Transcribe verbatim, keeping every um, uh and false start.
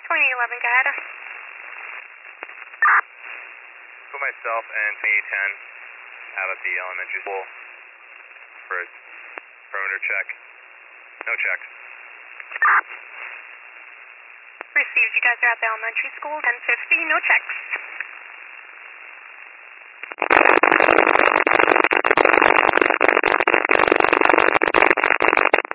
twenty eleven, go ahead. Put myself and twenty ten out at the elementary school for a perimeter check. No checks. Received, you guys are at the elementary school, ten fifty, no checks.